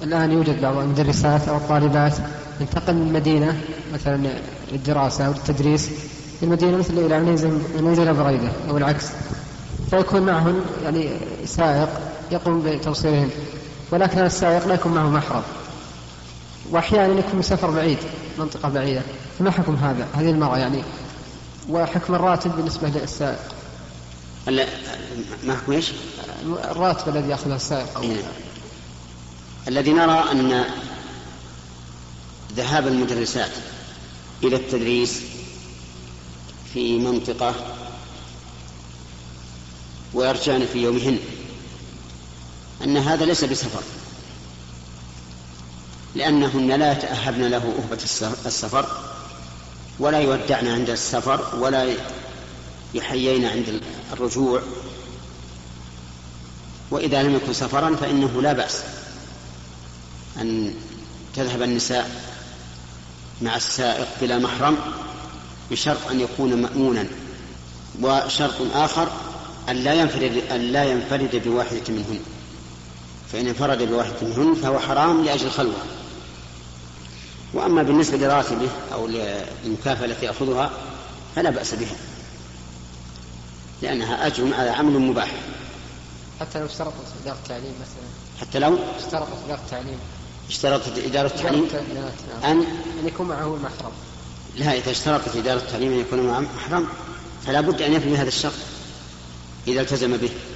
الآن يوجد بعض المدرسات أو الطالبات ينتقل من مدينة مثلا للدراسة أو للتدريس في المدينة مثل إلى منزل بريدة أو العكس، فيكون معهم يعني سائق يقوم بتوصيلهم، ولكن هذا السائق لا يكون معه محرم، وأحيانا يكون سفر بعيد منطقة بعيدة، فما حكم هذه المرأة يعني، وحكم الراتب بالنسبة للسائق؟ ما حكم إيش؟ الراتب الذي يأخذه السائق الذي نرى أن ذهاب المدرسات إلى التدريس في منطقة ويرجعن في يومهن أن هذا ليس بسفر، لأنهن لا يتأهبن له أهبة السفر، ولا يودعن عند السفر، ولا يحيين عند الرجوع. وإذا لم يكن سفرا فإنه لا بأس أن تذهب النساء مع السائق بلا محرم، بشرط أن يكون مأمونا، وشرط آخر أن لا ينفرد بواحدة منهن، فإن انفرد بواحدة منهن فهو حرام لأجل الخلوة. وأما بالنسبة لراتبه أو للمكافأة التي يأخذها فلا بأس بها، لأنها أجر على عمل مباح. حتى لو اشترطت إدارة التعليم مثلا، حتى لو اشترطت إدارة التعليم أن يكون معه محرم. لا، إذا اشترطت إدارة التعليم أن يكون معه محرم فلا بد أن يفي هذا الشرط إذا التزم به.